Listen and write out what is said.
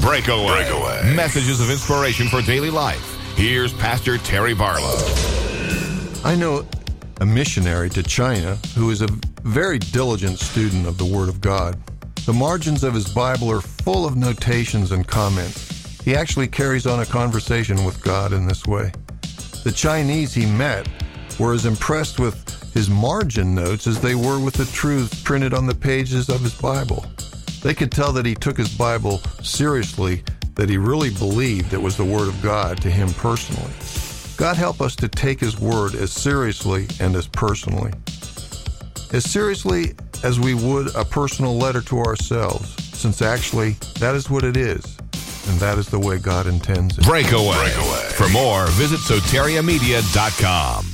Breakaway. Messages of inspiration for daily life. Here's Pastor Terry Barlow. I know a missionary to China who is a very diligent student of the Word of God. The margins of his Bible are full of notations and comments. He actually carries on a conversation with God in this way. The Chinese he met were as impressed with his margin notes as they were with the truths printed on the pages of his Bible. They could tell that he took his Bible seriously, that he really believed it was the Word of God to him personally. God help us to take His Word as seriously and as personally. As seriously as we would a personal letter to ourselves, since actually that is what it is, and that is the way God intends it. Breakaway. For more, visit soteriamedia.com.